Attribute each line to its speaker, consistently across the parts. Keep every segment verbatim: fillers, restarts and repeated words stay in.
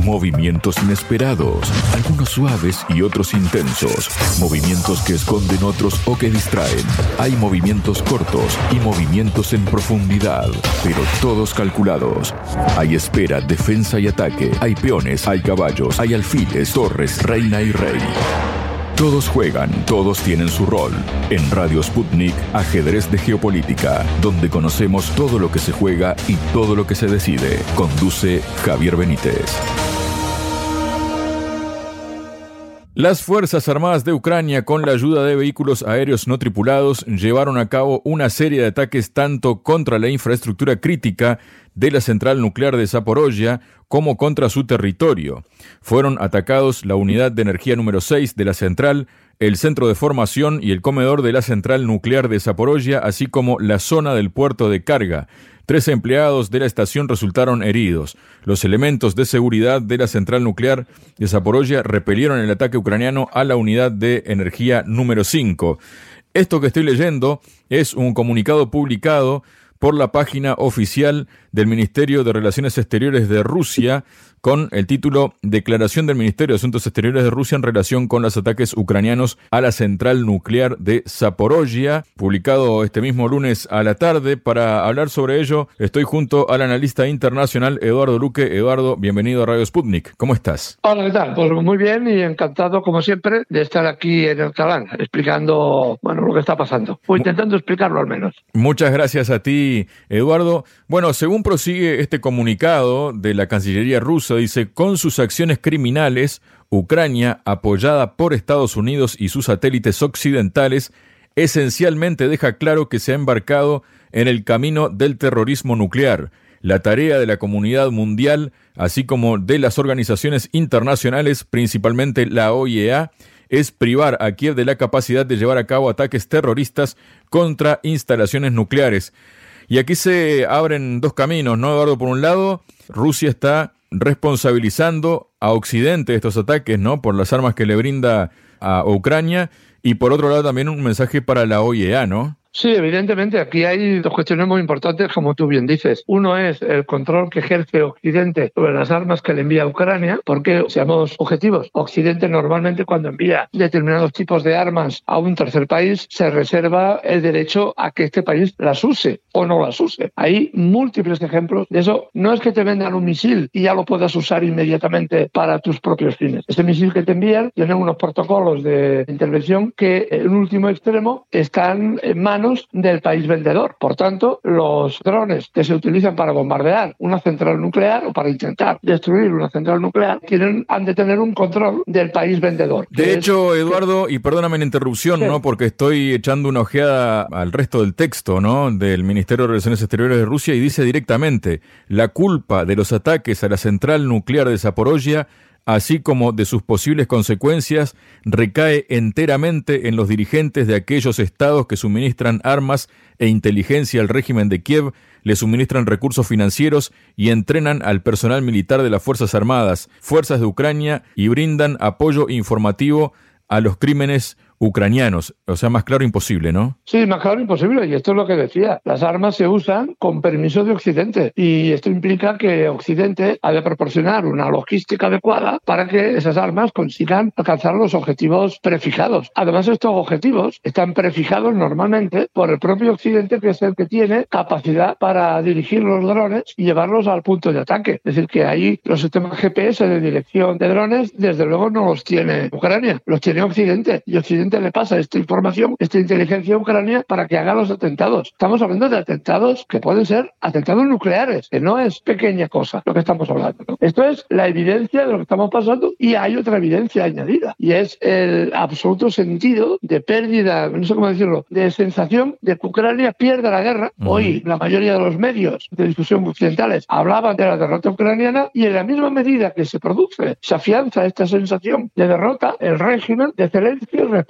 Speaker 1: Movimientos inesperados, algunos suaves y otros intensos. Movimientos que esconden otros o que distraen. Hay movimientos cortos y movimientos en profundidad, pero todos calculados. Hay espera, defensa y ataque. Hay peones, hay caballos, hay alfiles, torres, reina y rey. Todos juegan, todos tienen su rol. En Radio Sputnik, Ajedrez de Geopolítica, donde conocemos todo lo que se juega y todo lo que se decide. Conduce Javier Benítez. Las Fuerzas Armadas de Ucrania, con la ayuda de vehículos aéreos no tripulados, llevaron a cabo una serie de ataques tanto contra la infraestructura crítica de la central nuclear de Zaporozhia como contra su territorio. Fueron atacados la unidad de energía número seis de la central, el centro de formación y el comedor de la central nuclear de Zaporozhia, así como la zona del puerto de carga. Tres empleados de la estación resultaron heridos. Los elementos de seguridad de la central nuclear de Zaporozhia repelieron el ataque ucraniano a la unidad de energía número cinco. Esto que estoy leyendo es un comunicado publicado por la página oficial del Ministerio de Relaciones Exteriores de Rusia, con el título Declaración del Ministerio de Asuntos Exteriores de Rusia en relación con los ataques ucranianos a la central nuclear de Zaporozhia, publicado este mismo lunes a la tarde. Para hablar sobre ello, estoy junto al analista internacional Eduardo Luque. Eduardo, bienvenido a Radio Sputnik. ¿Cómo estás?
Speaker 2: Hola, ¿qué tal? Pues muy bien y encantado, como siempre, de estar aquí en el canal, explicando, bueno, lo que está pasando, o intentando explicarlo al menos.
Speaker 1: Muchas gracias a ti, Eduardo. Bueno, según prosigue este comunicado de la Cancillería rusa, dice: con sus acciones criminales, Ucrania, apoyada por Estados Unidos y sus satélites occidentales, esencialmente deja claro que se ha embarcado en el camino del terrorismo nuclear. La tarea de la comunidad mundial, así como de las organizaciones internacionales, principalmente la O I E A, es privar a Kiev de la capacidad de llevar a cabo ataques terroristas contra instalaciones nucleares. Y aquí se abren dos caminos, ¿no, Eduardo? Por un lado, Rusia está responsabilizando a Occidente de estos ataques, ¿no?, por las armas que le brinda a Ucrania, y por otro lado también un mensaje para la O I E A, ¿no?
Speaker 2: Sí, evidentemente, aquí hay dos cuestiones muy importantes, como tú bien dices. Uno es el control que ejerce Occidente sobre las armas que le envía a Ucrania, porque, seamos objetivos, Occidente normalmente cuando envía determinados tipos de armas a un tercer país se reserva el derecho a que este país las use o no las use. Hay múltiples ejemplos de eso. No es que te vendan un misil y ya lo puedas usar inmediatamente para tus propios fines. Este misil que te envían tiene unos protocolos de intervención que, en último extremo, están en manos del país vendedor. Por tanto, los drones que se utilizan para bombardear una central nuclear o para intentar destruir una central nuclear tienen, han de tener un control del país vendedor.
Speaker 1: De hecho, es... Eduardo, y perdóname la interrupción, sí, ¿no?, porque estoy echando una ojeada al resto del texto, ¿no?, del Ministerio de Relaciones Exteriores de Rusia, y dice directamente: la culpa de los ataques a la central nuclear de Zaporozhia, así como de sus posibles consecuencias, recae enteramente en los dirigentes de aquellos estados que suministran armas e inteligencia al régimen de Kiev, le suministran recursos financieros y entrenan al personal militar de las Fuerzas Armadas, fuerzas de Ucrania, y brindan apoyo informativo a los crímenes ucranianos. O sea, más claro imposible, ¿no?
Speaker 2: Sí, más claro imposible. Y esto es lo que decía. Las armas se usan con permiso de Occidente. Y esto implica que Occidente ha de proporcionar una logística adecuada para que esas armas consigan alcanzar los objetivos prefijados. Además, estos objetivos están prefijados normalmente por el propio Occidente, que es el que tiene capacidad para dirigir los drones y llevarlos al punto de ataque. Es decir, que ahí los sistemas G P S de dirección de drones, desde luego, no los tiene Ucrania, los tiene Occidente. Y Occidente le pasa esta información, esta inteligencia a Ucrania para que haga los atentados. Estamos hablando de atentados que pueden ser atentados nucleares, que no es pequeña cosa lo que estamos hablando, ¿no? Esto es la evidencia de lo que estamos pasando, y hay otra evidencia añadida, y es el absoluto sentido de pérdida, no sé cómo decirlo, de sensación de que Ucrania pierde la guerra. Uh-huh. Hoy la mayoría de los medios de difusión occidentales hablaban de la derrota ucraniana, y en la misma medida que se produce, se afianza esta sensación de derrota, el régimen de Zelensky responde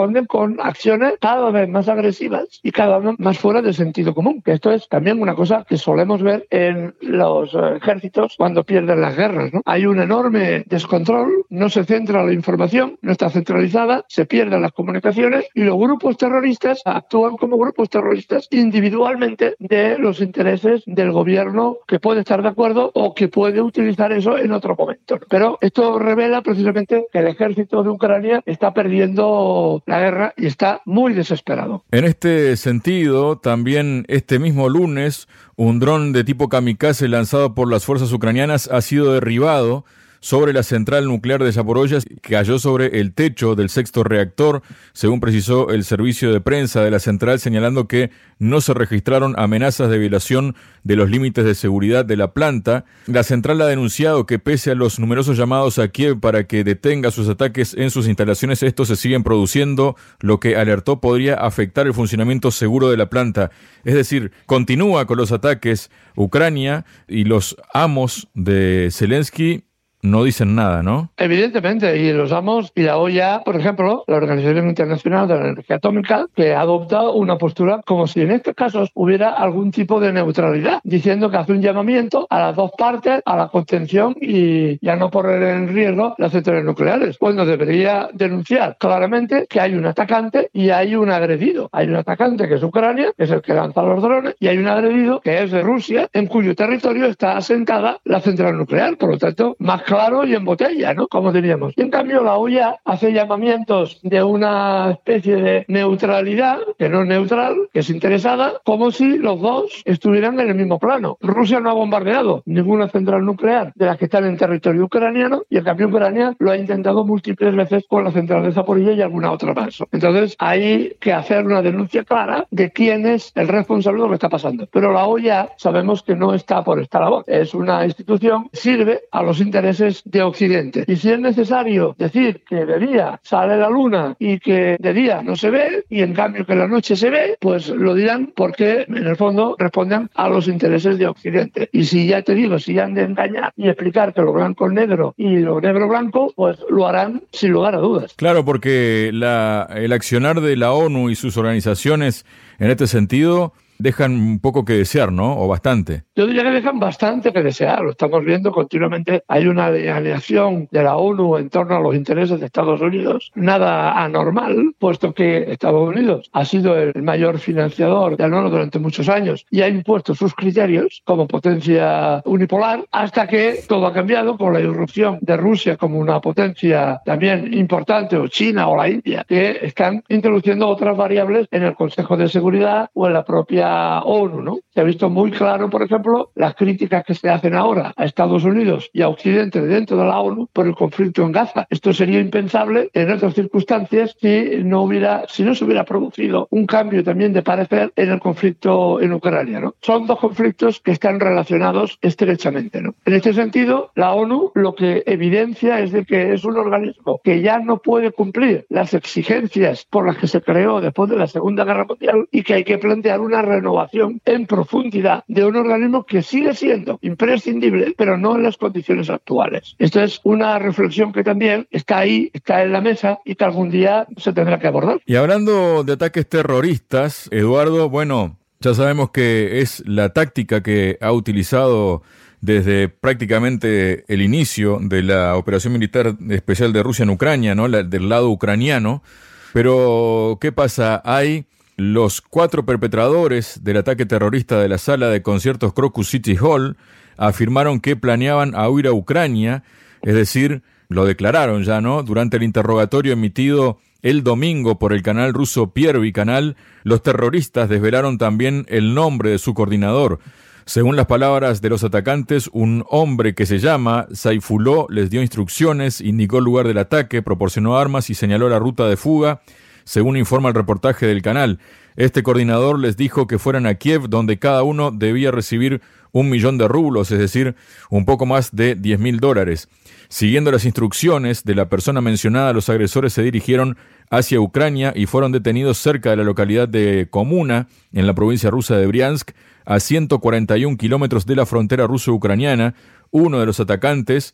Speaker 2: responden con acciones cada vez más agresivas y cada vez más fuera del sentido común. Que esto es también una cosa que solemos ver en los ejércitos cuando pierden las guerras, ¿no? Hay un enorme descontrol, no se centra la información, no está centralizada, se pierden las comunicaciones y los grupos terroristas actúan como grupos terroristas individualmente de los intereses del gobierno, que puede estar de acuerdo o que puede utilizar eso en otro momento. Pero esto revela precisamente que el ejército de Ucrania está perdiendo la guerra y está muy desesperado.
Speaker 1: En este sentido, también este mismo lunes, un dron de tipo kamikaze lanzado por las fuerzas ucranianas ha sido derribado sobre la central nuclear de Zaporozhye, que cayó sobre el techo del sexto reactor, según precisó el servicio de prensa de la central, señalando que no se registraron amenazas de violación de los límites de seguridad de la planta. La central ha denunciado que pese a los numerosos llamados a Kiev para que detenga sus ataques en sus instalaciones, estos se siguen produciendo, lo que alertó podría afectar el funcionamiento seguro de la planta. Es decir, continúa con los ataques Ucrania y los amos de Zelensky no dicen nada, ¿no?
Speaker 2: Evidentemente, y los amos y la O E A, por ejemplo, la Organización Internacional de la Energía Atómica, que adopta una postura como si en estos casos hubiera algún tipo de neutralidad, diciendo que hace un llamamiento a las dos partes a la contención y ya no poner en riesgo las centrales nucleares, cuando debería denunciar claramente que hay un atacante y hay un agredido. Hay un atacante que es Ucrania, que es el que lanza los drones, y hay un agredido que es de Rusia, en cuyo territorio está asentada la central nuclear. Por lo tanto, más claro y en botella, ¿no? Como diríamos. Y en cambio la O E A hace llamamientos de una especie de neutralidad, que no es neutral, que es interesada, como si los dos estuvieran en el mismo plano. Rusia no ha bombardeado ninguna central nuclear de las que están en territorio ucraniano, y en cambio Ucrania lo ha intentado múltiples veces con la central de Zaporozhye y alguna otra más. Entonces hay que hacer una denuncia clara de quién es el responsable de lo que está pasando. Pero la O E A sabemos que no está por esta labor. Es una institución que sirve a los intereses de Occidente. Y si es necesario decir que de día sale la luna y que de día no se ve, y en cambio que en la noche se ve, pues lo dirán porque en el fondo responden a los intereses de Occidente. Y si ya te digo, si han de engañar y explicar que lo blanco es negro y lo negro blanco, pues lo harán sin lugar a dudas.
Speaker 1: Claro, porque la, el accionar de la ONU y sus organizaciones en este sentido dejan un poco que desear, ¿no? O bastante.
Speaker 2: Yo diría que dejan bastante que desear. Lo estamos viendo continuamente. Hay una alineación de la ONU en torno a los intereses de Estados Unidos. Nada anormal, puesto que Estados Unidos ha sido el mayor financiador de la ONU durante muchos años y ha impuesto sus criterios como potencia unipolar, hasta que todo ha cambiado con la irrupción de Rusia como una potencia también importante, o China o la India, que están introduciendo otras variables en el Consejo de Seguridad o en la propia ONU, ¿no? Se ha visto muy claro, por ejemplo, las críticas que se hacen ahora a Estados Unidos y a Occidente dentro de la ONU por el conflicto en Gaza. Esto sería impensable en otras circunstancias si no hubiera, si no se hubiera producido un cambio también de parecer en el conflicto en Ucrania, ¿no? Son dos conflictos que están relacionados estrechamente, ¿no? En este sentido, la ONU lo que evidencia es de que es un organismo que ya no puede cumplir las exigencias por las que se creó después de la Segunda Guerra Mundial y que hay que plantear una renovación en profundidad de un organismo que sigue siendo imprescindible, pero no en las condiciones actuales. Esta es una reflexión que también está ahí, está en la mesa y que algún día se tendrá que abordar.
Speaker 1: Y hablando de ataques terroristas, Eduardo, bueno, ya sabemos que es la táctica que ha utilizado desde prácticamente el inicio de la operación militar especial de Rusia en Ucrania, ¿no? La, del lado ucraniano. Pero, ¿qué pasa? Hay los cuatro perpetradores del ataque terrorista de la sala de conciertos Crocus City Hall afirmaron que planeaban a huir a Ucrania, es decir, lo declararon ya, ¿no? Durante el interrogatorio emitido el domingo por el canal ruso Первый Canal, los terroristas desvelaron también el nombre de su coordinador. Según las palabras de los atacantes, un hombre que se llama Saifullo les dio instrucciones, indicó el lugar del ataque, proporcionó armas y señaló la ruta de fuga. Según informa el reportaje del canal, este coordinador les dijo que fueran a Kiev, donde cada uno debía recibir un millón de rublos, es decir, un poco más de diez mil dólares. Siguiendo las instrucciones de la persona mencionada, los agresores se dirigieron hacia Ucrania y fueron detenidos cerca de la localidad de Komuna, en la provincia rusa de Briansk, a ciento cuarenta y un kilómetros de la frontera ruso-ucraniana. Uno de los atacantes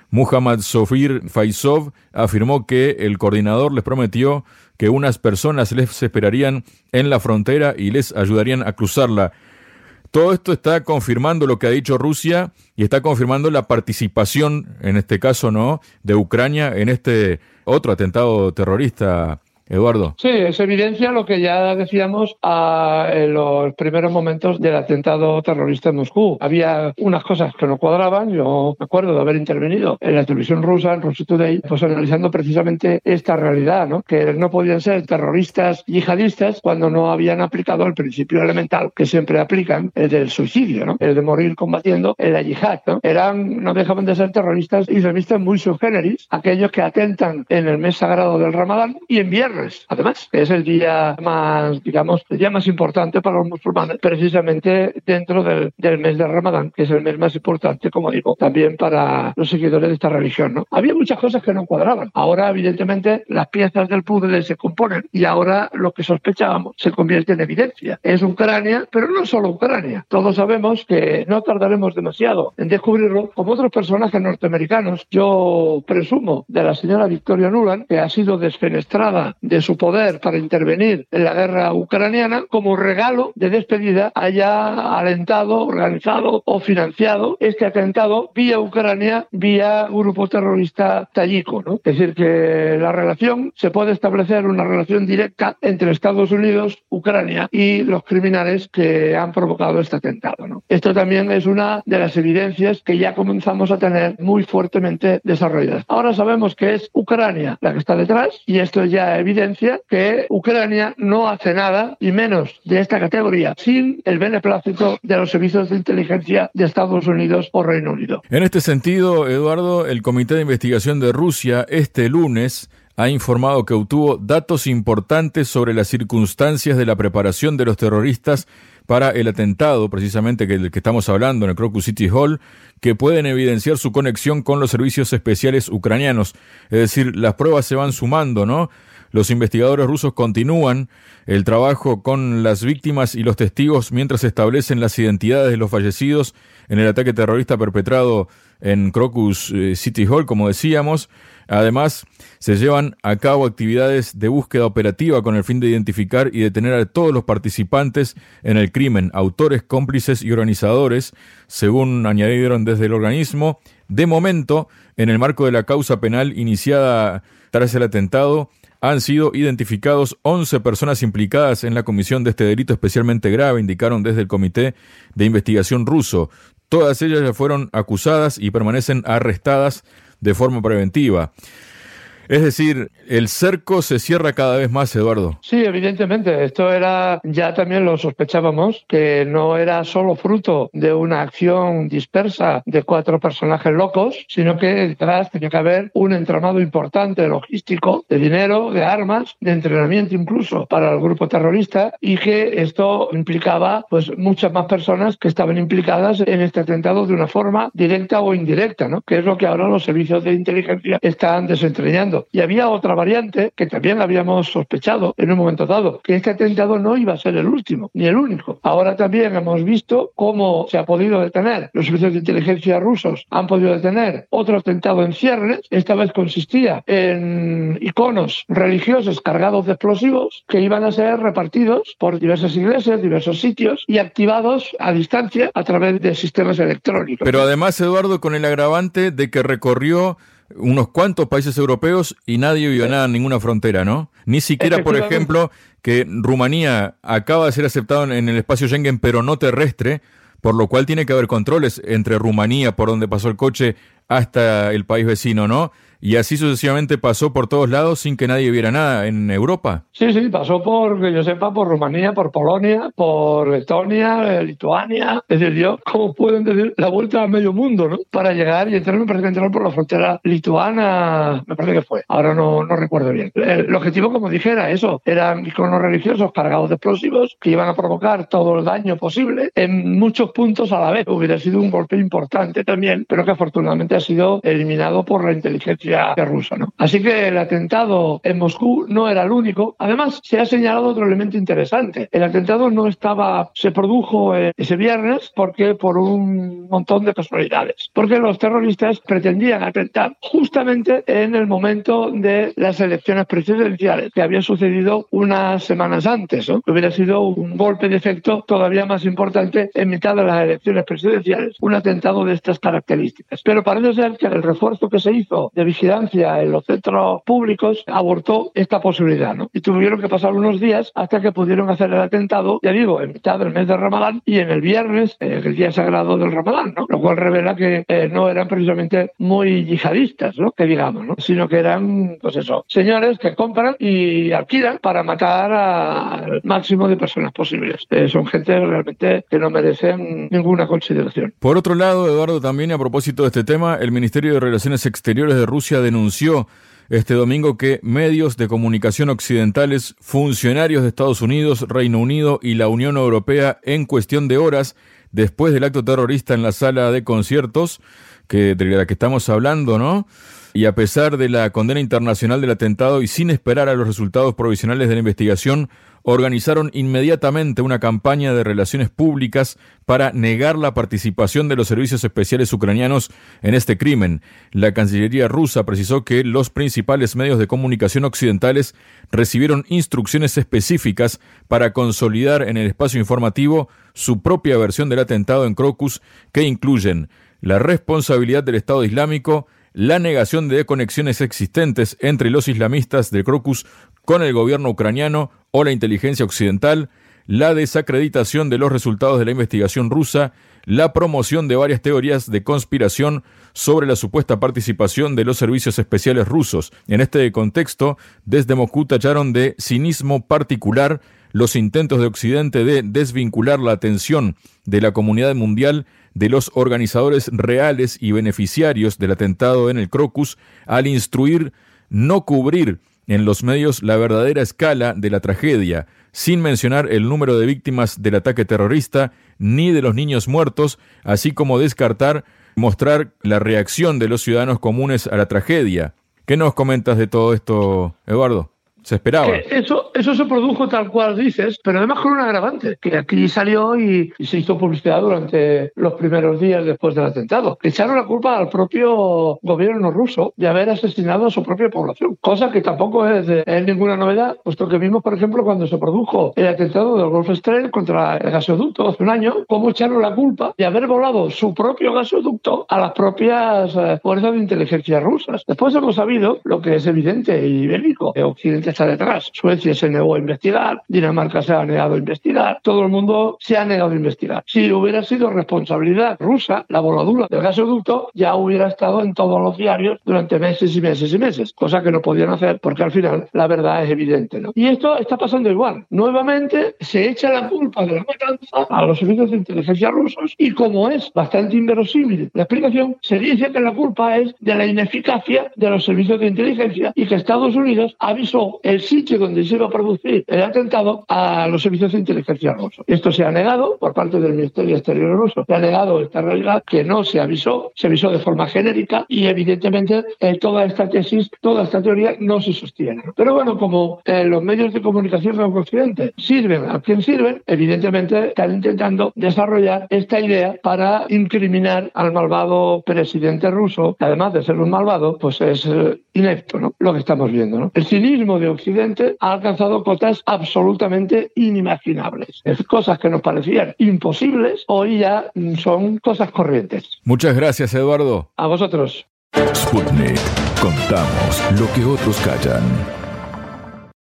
Speaker 1: Muhammad Zofir Faizov afirmó que el coordinador les prometió que unas personas les esperarían en la frontera y les ayudarían a cruzarla. Todo esto está confirmando lo que ha dicho Rusia y está confirmando la participación, en este caso, ¿no?, de Ucrania en este otro atentado terrorista. Eduardo.
Speaker 2: Sí, es evidencia lo que ya decíamos a, en los primeros momentos del atentado terrorista en Moscú. Había unas cosas que no cuadraban. Yo me acuerdo de haber intervenido en la televisión rusa, en Russia Today, pues analizando precisamente esta realidad, ¿no? Que no podían ser terroristas yihadistas cuando no habían aplicado el principio elemental que siempre aplican, el del suicidio, ¿no? El de morir combatiendo en la yihad, ¿no? Eran, no dejaban de ser terroristas islamistas muy subgéneris, aquellos que atentan en el mes sagrado del Ramadán y en viernes. Además, es el día más, digamos, el día más importante para los musulmanes, precisamente dentro del, del mes de Ramadán, que es el mes más importante, como digo, también para los seguidores de esta religión, ¿no? Había muchas cosas que no cuadraban. Ahora, evidentemente, las piezas del puzzle se componen y ahora lo que sospechábamos se convierte en evidencia. Es Ucrania, pero no solo Ucrania. Todos sabemos que no tardaremos demasiado en descubrirlo, como otros personajes norteamericanos. Yo presumo de la señora Victoria Nuland, que ha sido desfenestrada de su poder para intervenir en la guerra ucraniana, como regalo de despedida haya alentado, organizado o financiado este atentado vía Ucrania, vía grupo terrorista tayiko, ¿no? Es decir, que la relación, se puede establecer una relación directa entre Estados Unidos, Ucrania y los criminales que han provocado este atentado, ¿no? Esto también es una de las evidencias que ya comenzamos a tener muy fuertemente desarrolladas. Ahora sabemos que es Ucrania la que está detrás y esto ya evidencia que Ucrania no hace nada, y menos de esta categoría, sin el beneplácito de los servicios de inteligencia de Estados Unidos o Reino Unido.
Speaker 1: En este sentido, Eduardo, el Comité de Investigación de Rusia este lunes ha informado que obtuvo datos importantes sobre las circunstancias de la preparación de los terroristas para el atentado, precisamente que del que estamos hablando en el Crocus City Hall, que pueden evidenciar su conexión con los servicios especiales ucranianos. Es decir, las pruebas se van sumando, ¿no? Los investigadores rusos continúan el trabajo con las víctimas y los testigos mientras establecen las identidades de los fallecidos en el ataque terrorista perpetrado en Crocus City Hall, como decíamos. Además, se llevan a cabo actividades de búsqueda operativa con el fin de identificar y detener a todos los participantes en el crimen, autores, cómplices y organizadores, según añadieron desde el organismo. De momento, en el marco de la causa penal iniciada tras el atentado, han sido identificados once personas implicadas en la comisión de este delito especialmente grave, indicaron desde el Comité de Investigación ruso. Todas ellas ya fueron acusadas y permanecen arrestadas de forma preventiva. Es decir, el cerco se cierra cada vez más, Eduardo.
Speaker 2: Sí, evidentemente. Esto era, ya también lo sospechábamos, que no era solo fruto de una acción dispersa de cuatro personajes locos, sino que detrás tenía que haber un entramado importante logístico, de dinero, de armas, de entrenamiento incluso para el grupo terrorista, y que esto implicaba pues muchas más personas que estaban implicadas en este atentado de una forma directa o indirecta, ¿no? Que es lo que ahora los servicios de inteligencia están desentrañando. Y había otra variante que también habíamos sospechado en un momento dado, que este atentado no iba a ser el último, ni el único. Ahora también hemos visto cómo se ha podido detener, los servicios de inteligencia rusos han podido detener otro atentado en ciernes. Esta vez consistía en iconos religiosos cargados de explosivos que iban a ser repartidos por diversas iglesias, diversos sitios y activados a distancia a través de sistemas electrónicos.
Speaker 1: Pero además, Eduardo, con el agravante de que recorrió unos cuantos países europeos y nadie vio nada en ninguna frontera, ¿no? Ni siquiera, por ejemplo, que Rumanía acaba de ser aceptado en el espacio Schengen, pero no terrestre, por lo cual tiene que haber controles entre Rumanía, por donde pasó el coche, hasta el país vecino, ¿no? Y así sucesivamente pasó por todos lados sin que nadie viera nada en Europa.
Speaker 2: Sí, sí, pasó por, que yo sepa, por Rumanía, por Polonia, por Letonia, Lituania. Es decir, yo, ¿cómo pueden decir la vuelta a medio mundo, ¿no? Para llegar y entrar, me parece que entraron por la frontera lituana, me parece que fue. Ahora no, no recuerdo bien. El, el objetivo, como dije, era eso. Eran iconos religiosos cargados de explosivos que iban a provocar todo el daño posible en muchos puntos a la vez. Hubiera sido un golpe importante también, pero que afortunadamente había sido eliminado por la inteligencia rusa, ¿no? Así que el atentado en Moscú no era el único. Además, se ha señalado otro elemento interesante. El atentado no estaba, se produjo ese viernes porque por un montón de casualidades. Porque los terroristas pretendían atentar justamente en el momento de las elecciones presidenciales, que había sucedido unas semanas antes, ¿no? Que hubiera sido un golpe de efecto todavía más importante en mitad de las elecciones presidenciales, un atentado de estas características. Pero parece ser que el refuerzo que se hizo de vigilancia en los centros públicos abortó esta posibilidad, ¿no? Y tuvieron que pasar unos días hasta que pudieron hacer el atentado, ya digo, en mitad del mes de Ramadán y en el viernes, eh, el día sagrado del Ramadán, ¿no? Lo cual revela que eh, no eran precisamente muy yihadistas, ¿no? Que digamos, ¿no? Sino que eran, pues eso, señores que compran y alquilan para matar al máximo de personas posibles. Eh, son gente realmente que no merecen ninguna consideración.
Speaker 1: Por otro lado, Eduardo, también a propósito de este tema, el Ministerio de Relaciones Exteriores de Rusia denunció este domingo que medios de comunicación occidentales, funcionarios de Estados Unidos, Reino Unido y la Unión Europea, en cuestión de horas después del acto terrorista en la sala de conciertos, que de la que estamos hablando, ¿no? Y a pesar de la condena internacional del atentado y sin esperar a los resultados provisionales de la investigación, organizaron inmediatamente una campaña de relaciones públicas para negar la participación de los servicios especiales ucranianos en este crimen. La Cancillería rusa precisó que los principales medios de comunicación occidentales recibieron instrucciones específicas para consolidar en el espacio informativo su propia versión del atentado en Crocus, que incluyen la responsabilidad del Estado Islámico, la negación de conexiones existentes entre los islamistas de Crocus con el gobierno ucraniano o la inteligencia occidental, la desacreditación de los resultados de la investigación rusa, la promoción de varias teorías de conspiración sobre la supuesta participación de los servicios especiales rusos. En este contexto, desde Moscú tacharon de cinismo particular los intentos de Occidente de desvincular la atención de la comunidad mundial de los organizadores reales y beneficiarios del atentado en el Crocus al instruir no cubrir en los medios la verdadera escala de la tragedia, sin mencionar el número de víctimas del ataque terrorista ni de los niños muertos, así como descartar mostrar la reacción de los ciudadanos comunes a la tragedia. ¿Qué nos comentas de todo esto, Eduardo? ¿Se esperaba?
Speaker 2: Eh, eso, eso se produjo tal cual dices, pero además con un agravante, que aquí salió y, y se hizo publicidad durante los primeros días después del atentado. Le echaron la culpa al propio gobierno ruso de haber asesinado a su propia población, cosa que tampoco es, de, es ninguna novedad, puesto que vimos, por ejemplo, cuando se produjo el atentado del Gulfstream contra el gasoducto hace un año, cómo echaron la culpa de haber volado su propio gasoducto a las propias eh, fuerzas de inteligencia rusas. Después hemos sabido lo que es evidente y bélico, que Occidente está detrás. Suecia se negó a investigar, Dinamarca se ha negado a investigar, todo el mundo se ha negado a investigar. Si hubiera sido responsabilidad rusa, la voladura del gasoducto ya hubiera estado en todos los diarios durante meses y meses y meses, cosa que no podían hacer porque al final la verdad es evidente, ¿no? Y esto está pasando igual. Nuevamente se echa la culpa de la matanza a los servicios de inteligencia rusos y, como es bastante inverosímil la explicación, se dice que la culpa es de la ineficacia de los servicios de inteligencia y que Estados Unidos avisó el sitio donde se iba a producir el atentado a los servicios de inteligencia rusos. Esto se ha negado por parte del Ministerio Exterior ruso. Se ha negado esta realidad, que no se avisó, se avisó de forma genérica y evidentemente eh, toda esta tesis, toda esta teoría no se sostiene. Pero bueno, como eh, los medios de comunicación de Occidente sirven a quien sirven, evidentemente están intentando desarrollar esta idea para incriminar al malvado presidente ruso, que además de ser un malvado, pues es eh, inepto, ¿no? Lo que estamos viendo, ¿no? El cinismo de Occidente ha alcanzado cotas absolutamente inimaginables. Es cosas que nos parecían imposibles, hoy ya son cosas corrientes.
Speaker 1: Muchas gracias, Eduardo.
Speaker 2: A vosotros.
Speaker 3: Sputnik. Contamos lo que otros callan.